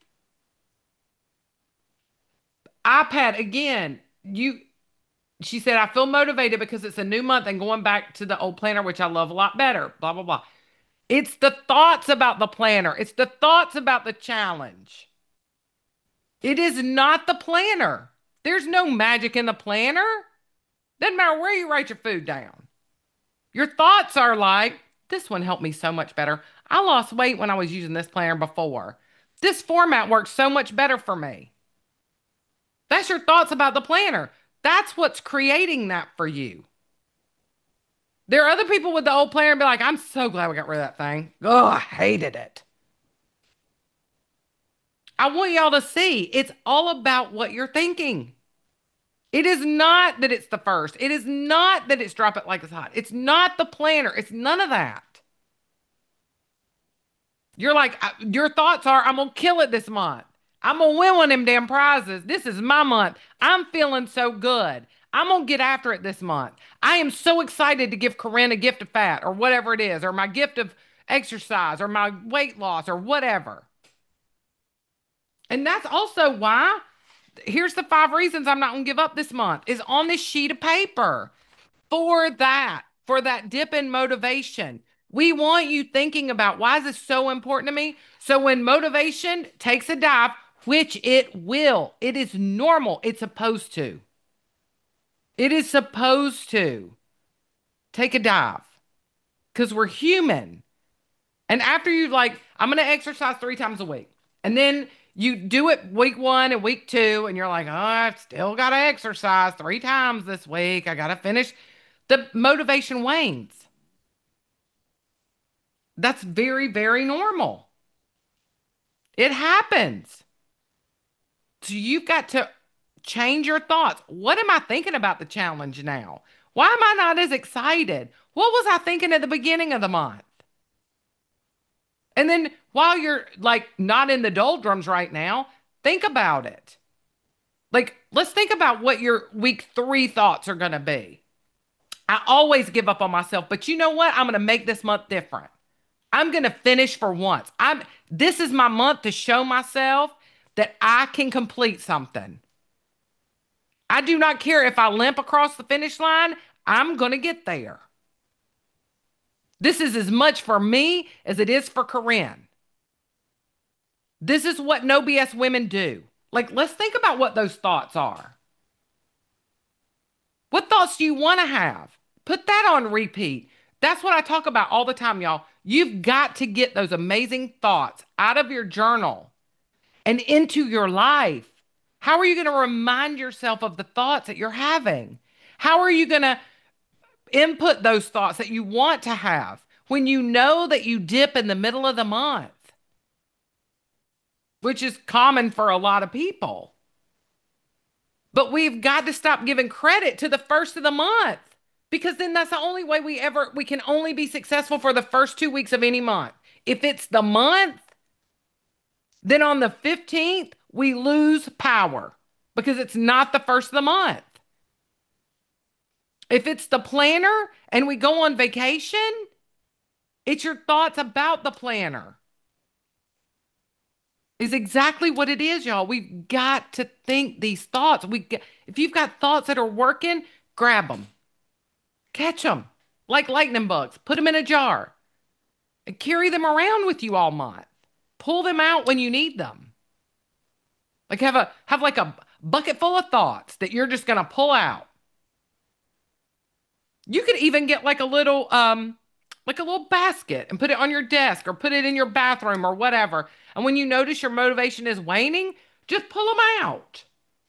iPad, again, you she said, I feel motivated because it's a new month and going back to the old planner, which I love a lot better. Blah, blah, blah. It's the thoughts about the planner. It's the thoughts about the challenge. It is not the planner. There's no magic in the planner. Doesn't matter where you write your food down. Your thoughts are like, this one helped me so much better. I lost weight when I was using this planner before. This format works so much better for me. That's your thoughts about the planner. That's what's creating that for you. There are other people with the old planner and be like, I'm so glad we got rid of that thing. Oh, I hated it. I want y'all to see it's all about what you're thinking. It is not that it's the first. It is not that it's drop it like it's hot. It's not the planner. It's none of that. You're like, uh, your thoughts are, I'm going to kill it this month. I'm going to win one of them damn prizes. This is my month. I'm feeling so good. I'm going to get after it this month. I am so excited to give Corinne a gift of fat or whatever it is, or my gift of exercise or my weight loss or whatever. And that's also why, here's the five reasons I'm not going to give up this month, is on this sheet of paper. For that, for that dip in motivation. We want you thinking about, why is this so important to me? So when motivation takes a dive, which it will, it is normal. It's supposed to. It is supposed to take a dive because we're human. And after you like, I'm going to exercise three times a week. And then you do it week one and week two, and you're like, oh, I've still got to exercise three times this week. I got to finish. The motivation wanes. That's very, very normal. It happens. So you've got to change your thoughts. What am I thinking about the challenge now? Why am I not as excited? What was I thinking at the beginning of the month? And then while you're like not in the doldrums right now, think about it. Like, let's think about what your week three thoughts are going to be. I always give up on myself, but you know what? I'm going to make this month different. I'm going to finish for once. I'm this is my month to show myself that I can complete something. I do not care if I limp across the finish line. I'm going to get there. This is as much for me as it is for Corinne. This is what no B S women do. Like, let's think about what those thoughts are. What thoughts do you want to have? Put that on repeat. That's what I talk about all the time, y'all. You've got to get those amazing thoughts out of your journal and into your life. How are you going to remind yourself of the thoughts that you're having? How are you going to input those thoughts that you want to have when you know that you dip in the middle of the month, which is common for a lot of people? But we've got to stop giving credit to the first of the month, because then that's the only way we ever, we can only be successful for the first two weeks of any month. If it's the month, then on the fifteenth, we lose power because it's not the first of the month. If it's the planner and we go on vacation, it's your thoughts about the planner. Is exactly what it is, y'all. We've got to think these thoughts. We, get, if you've got thoughts that are working, grab them, catch them like lightning bugs, put them in a jar, and carry them around with you all month. Pull them out when you need them. Like have a have like a bucket full of thoughts that you're just gonna pull out. You could even get like a little um like a little basket and put it on your desk or put it in your bathroom or whatever. And when you notice your motivation is waning, just pull them out.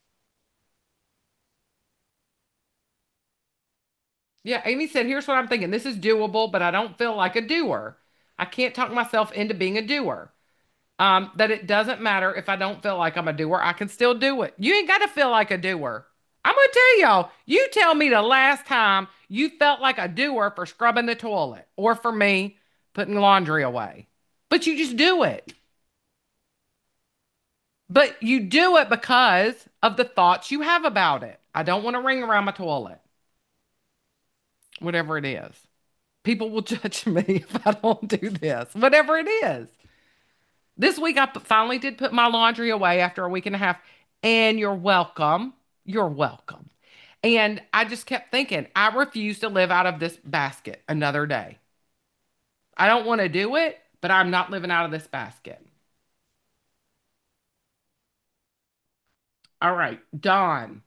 Yeah, Amy said, here's what I'm thinking. This is doable, but I don't feel like a doer. I can't talk myself into being a doer. Um, that it doesn't matter if I don't feel like I'm a doer, I can still do it. You ain't got to feel like a doer. I'm gonna tell y'all, you tell me the last time you felt like a doer for scrubbing the toilet or for me putting laundry away. But you just do it. But you do it because of the thoughts you have about it. I don't want to ring around my toilet, whatever it is. People will judge me if I don't do this, whatever it is. This week, I p- finally did put my laundry away after a week and a half, and you're welcome. You're welcome. And I just kept thinking, I refuse to live out of this basket another day. I don't want to do it, but I'm not living out of this basket. All right, Dawn.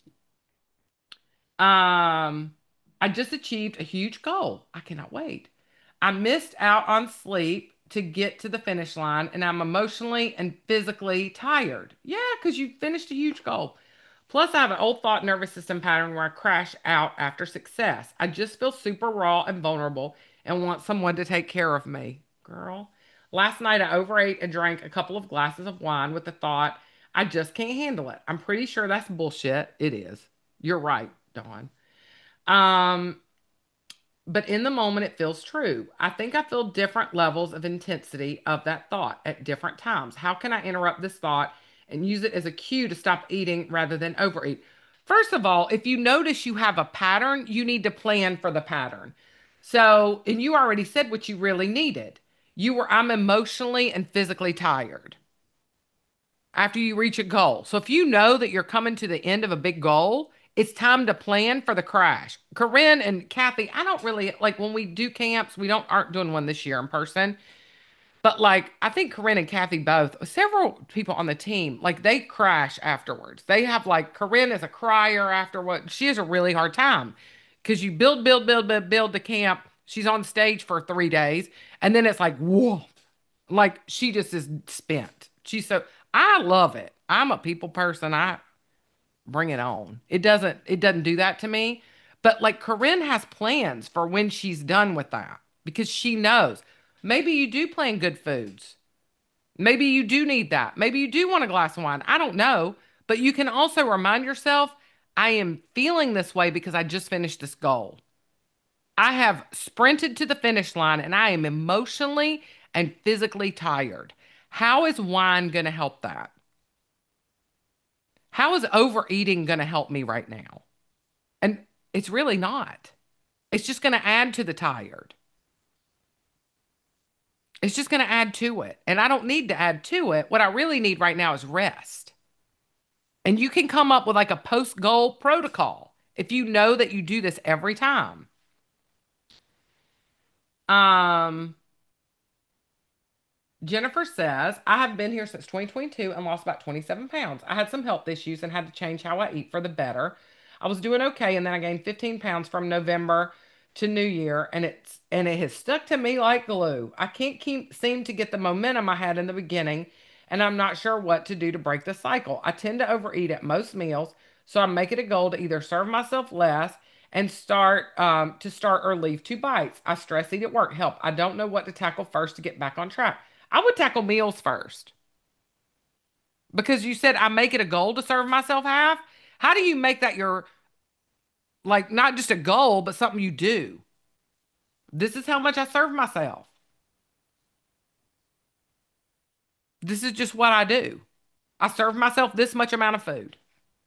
Um, I just achieved a huge goal. I cannot wait. I missed out on sleep to get to the finish line, and I'm emotionally and physically tired. Yeah, because you finished a huge goal. Plus, I have an old thought nervous system pattern where I crash out after success. I just feel super raw and vulnerable and want someone to take care of me. Girl. Last night, I overate and drank a couple of glasses of wine with the thought, I just can't handle it. I'm pretty sure that's bullshit. It is. You're right, Dawn. Um, but in the moment, it feels true. I think I feel different levels of intensity of that thought at different times. How can I interrupt this thought and use it as a cue to stop eating rather than overeat? First of all, if you notice you have a pattern, you need to plan for the pattern. So, and you already said what you really needed. You were, I'm emotionally and physically tired after you reach a goal. So if you know that you're coming to the end of a big goal, it's time to plan for the crash. Corinne and Kathy, I don't really like when we do camps, we don't aren't doing one this year in person. But like I think Corinne and Kathy both, several people on the team, like they crash afterwards. They have like Corinne is a crier after what she has a really hard time because you build, build, build, build, build the camp. She's on stage for three days, and then it's like, whoa, like she just is spent. She's so I love it. I'm a people person. I bring it on. It doesn't it doesn't do that to me. But like Corinne has plans for when she's done with that because she knows. Maybe you do plan good foods. Maybe you do need that. Maybe you do want a glass of wine. I don't know. But you can also remind yourself, I am feeling this way because I just finished this goal. I have sprinted to the finish line and I am emotionally and physically tired. How is wine going to help that? How is overeating going to help me right now? And it's really not. It's just going to add to the tired. It's just going to add to it. And I don't need to add to it. What I really need right now is rest. And you can come up with like a post goal protocol if you know that you do this every time. Um, Jennifer says, I have been here since twenty twenty-two and lost about twenty-seven pounds. I had some health issues and had to change how I eat for the better. I was doing okay, and then I gained fifteen pounds from November to New Year, and it's and it has stuck to me like glue. I can't keep seem to get the momentum I had in the beginning, and I'm not sure what to do to break the cycle. I tend to overeat at most meals, so I make it a goal to either serve myself less and start um, to start or leave two bites. I stress eat at work. Help. I don't know what to tackle first to get back on track. I would tackle meals first because you said I make it a goal to serve myself half. How do you make that your, like, not just a goal, but something you do? This is how much I serve myself. This is just what I do. I serve myself this much amount of food.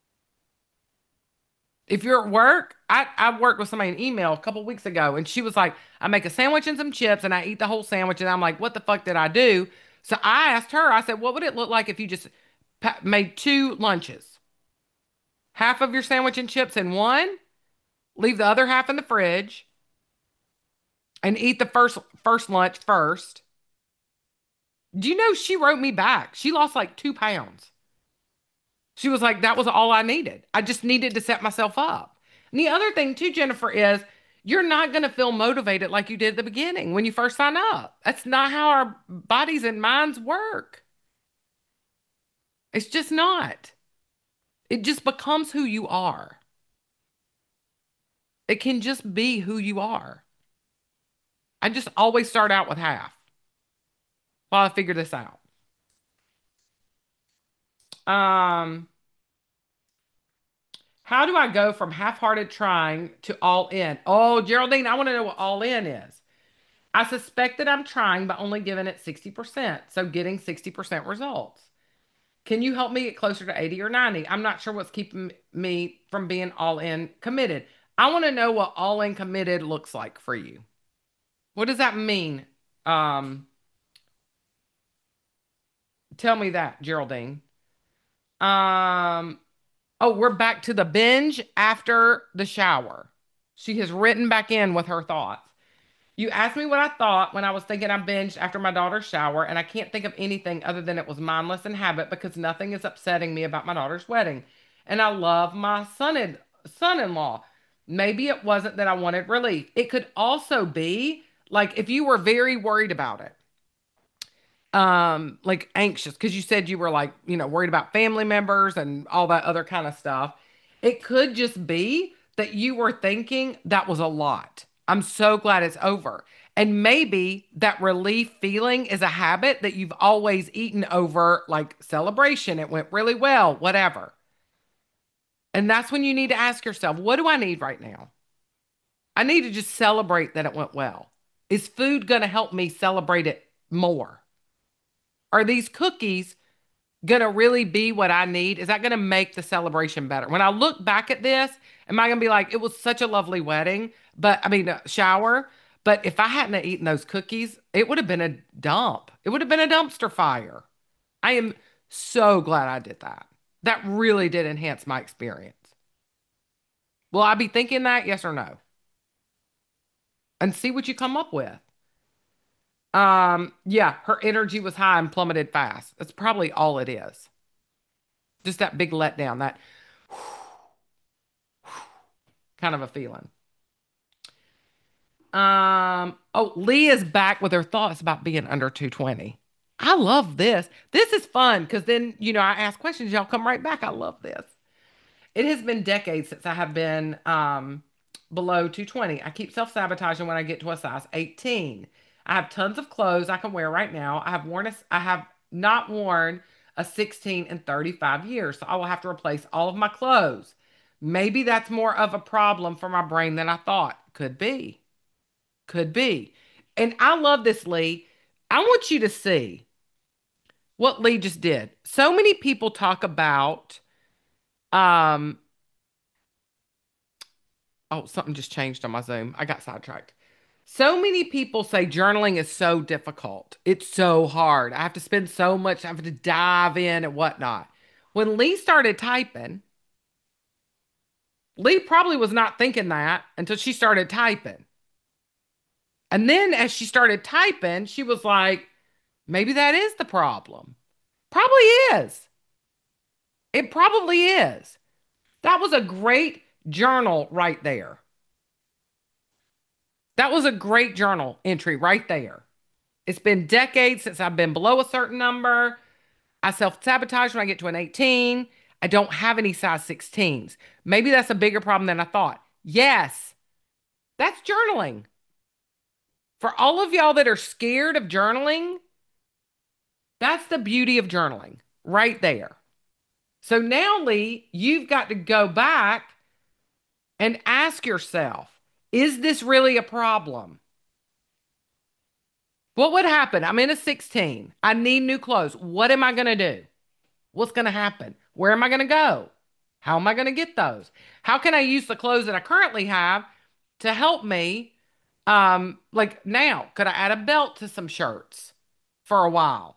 If you're at work, I, I worked with somebody in email a couple weeks ago, and she was like, I make a sandwich and some chips, and I eat the whole sandwich. And I'm like, what the fuck did I do? So I asked her, I said, what would it look like if you just pa- made two lunches? Half of your sandwich and chips in one, leave the other half in the fridge, and eat the first first lunch first. Do you know she wrote me back? She lost like two pounds. She was like, that was all I needed. I just needed to set myself up. And the other thing too, Jennifer, is you're not going to feel motivated like you did at the beginning when you first sign up. That's not how our bodies and minds work. It's just not. It just becomes who you are. It can just be who you are. I just always start out with half while I figure this out. Um, how do I go from half-hearted trying to all in? Oh, Geraldine, I want to know what all in is. I suspect that I'm trying but only giving it sixty percent, so getting sixty percent results. Can you help me get closer to eighty or ninety? I'm not sure what's keeping me from being all in committed. I want to know what all in committed looks like for you. What does that mean? Um, Tell me that, Geraldine. Um, oh, we're back to the binge after the shower. She has written back in with her thoughts. You asked me what I thought when I was thinking I binged after my daughter's shower, and I can't think of anything other than it was mindless and habit because nothing is upsetting me about my daughter's wedding. And I love my son in, son-in-law. Maybe it wasn't that I wanted relief. It could also be like if you were very worried about it, um, like anxious, because you said you were like, you know, worried about family members and all that other kind of stuff. It could just be that you were thinking that was a lot. I'm so glad it's over. And maybe that relief feeling is a habit that you've always eaten over, like celebration. It went really well, whatever. And that's when you need to ask yourself, what do I need right now? I need to just celebrate that it went well. Is food going to help me celebrate it more? Are these cookies going to really be what I need? Is that going to make the celebration better? When I look back at this, am I going to be like, it was such a lovely wedding, but I mean, uh, shower. But if I hadn't have eaten those cookies, it would have been a dump. It would have been a dumpster fire. I am so glad I did that. That really did enhance my experience. Will I be thinking that? Yes or no? And see what you come up with. Um, yeah, her energy was high and plummeted fast. That's probably all it is. Just that big letdown, that kind of a feeling. Um, oh, Lee is back with her thoughts about being under two twenty. I love this. This is fun because then, you know, I ask questions, y'all come right back. I love this. It has been decades since I have been um, below two twenty. I keep self-sabotaging when I get to a size eighteen. I have tons of clothes I can wear right now. I have worn a, I have not worn a sixteen in thirty-five years, so I will have to replace all of my clothes. Maybe that's more of a problem for my brain than I thought. Could be. Could be. And I love this, Lee. I want you to see what Lee just did. So many people talk about um oh, something just changed on my Zoom. I got sidetracked. So many people say journaling is so difficult. It's so hard. I have to spend so much, I have to dive in and whatnot. When Lee started typing, Lee probably was not thinking that until she started typing. And then as she started typing, she was like, maybe that is the problem. Probably is. It probably is. That was a great journal right there. That was a great journal entry right there. It's been decades since I've been below a certain number. I self sabotage when I get to an eighteen. I don't have any size sixteens. Maybe that's a bigger problem than I thought. Yes, that's journaling. For all of y'all that are scared of journaling, that's the beauty of journaling right there. So now, Lee, you've got to go back and ask yourself, is this really a problem? What would happen? I'm in a sixteen. I need new clothes. What am I going to do? What's going to happen? Where am I going to go? How am I going to get those? How can I use the clothes that I currently have to help me? Um, like now, could I add a belt to some shirts for a while?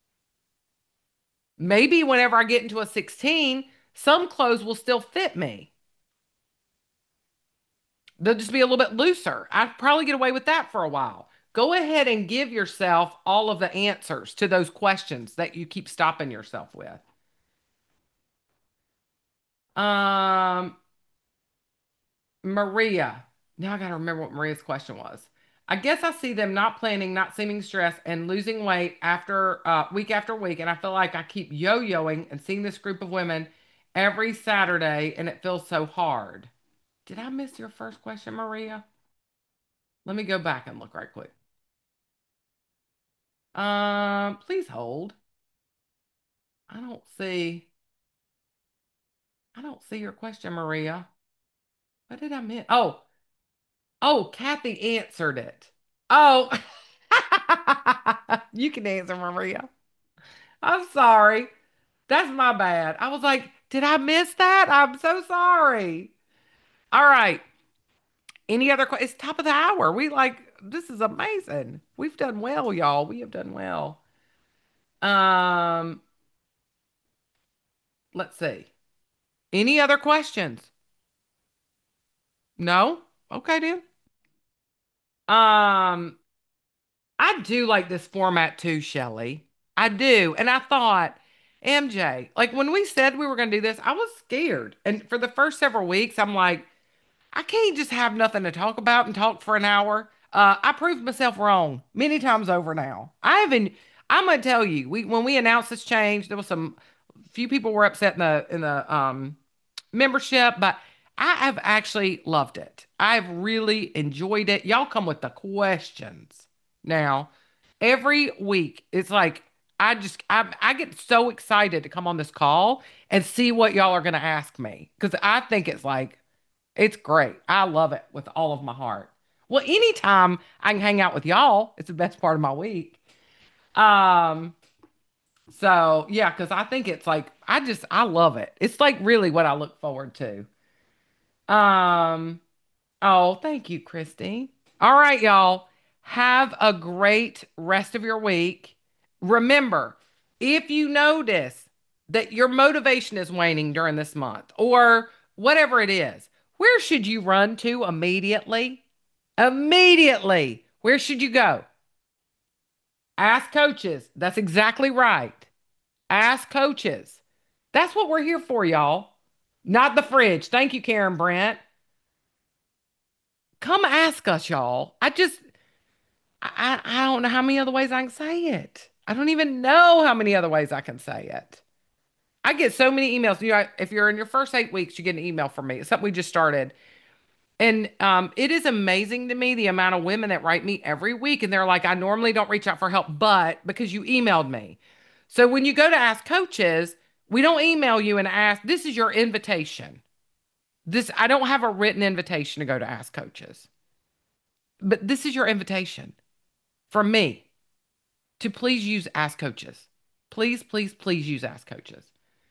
Maybe whenever I get into a sixteen, some clothes will still fit me. They'll just be a little bit looser. I'd probably get away with that for a while. Go ahead and give yourself all of the answers to those questions that you keep stopping yourself with. Um, Maria. Now I got to remember what Maria's question was. I guess I see them not planning, not seeming stressed, and losing weight after uh, week after week. And I feel like I keep yo-yoing and seeing this group of women every Saturday, and it feels so hard. Did I miss your first question, Maria? Let me go back and look right quick. Um, please hold. I don't see. I don't see your question, Maria. What did I miss? Oh, oh, Kathy answered it. Oh, you can answer, Maria. I'm sorry. That's my bad. I was like, did I miss that? I'm so sorry. All right. Any other questions? It's top of the hour. We like, this is amazing. We've done well, y'all. We have done well. Um, let's see. Any other questions? No? Okay, then. Um, I do like this format too, Shelley. I do. And I thought, M J, like when we said we were going to do this, I was scared. And for the first several weeks, I'm like, I can't just have nothing to talk about and talk for an hour. Uh, I proved myself wrong many times over now. I haven't, I'm gonna tell you, we when we announced this change, there was some few people were upset in the in the um membership, but I have actually loved it. I've really enjoyed it. Y'all come with the questions now. Every week, it's like I just I I get so excited to come on this call and see what y'all are gonna ask me because I think it's like it's great. I love it with all of my heart. Well, anytime I can hang out with y'all, it's the best part of my week. Um, so yeah, because I think it's like I just I love it. It's like really what I look forward to. Um, oh, thank you, Christy. All right, y'all. Have a great rest of your week. Remember, if you notice that your motivation is waning during this month or whatever it is, where should you run to immediately? Immediately. Where should you go? Ask coaches. That's exactly right. Ask coaches. That's what we're here for, y'all. Not the fridge. Thank you, Karen Brent. Come ask us, y'all. I just, I, I don't know how many other ways I can say it. I don't even know how many other ways I can say it. I get so many emails. You know, if you're in your first eight weeks, you get an email from me. It's something we just started. And um, it is amazing to me the amount of women that write me every week. And they're like, I normally don't reach out for help, but because you emailed me. So when you go to ask coaches, we don't email you and ask, this is your invitation. This, I don't have a written invitation to go to ask coaches, but this is your invitation from me to please use Ask Coaches. Please, please, please use Ask Coaches.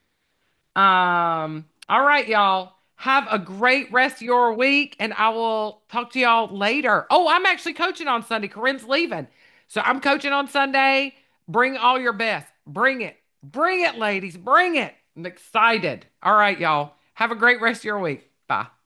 Um, all right, y'all. Have a great rest of your week, and I will talk to y'all later. Oh, I'm actually coaching on Sunday. Corinne's leaving. So I'm coaching on Sunday. Bring all your best. Bring it. Bring it, ladies. Bring it. I'm excited. All right, y'all. Have a great rest of your week. Bye.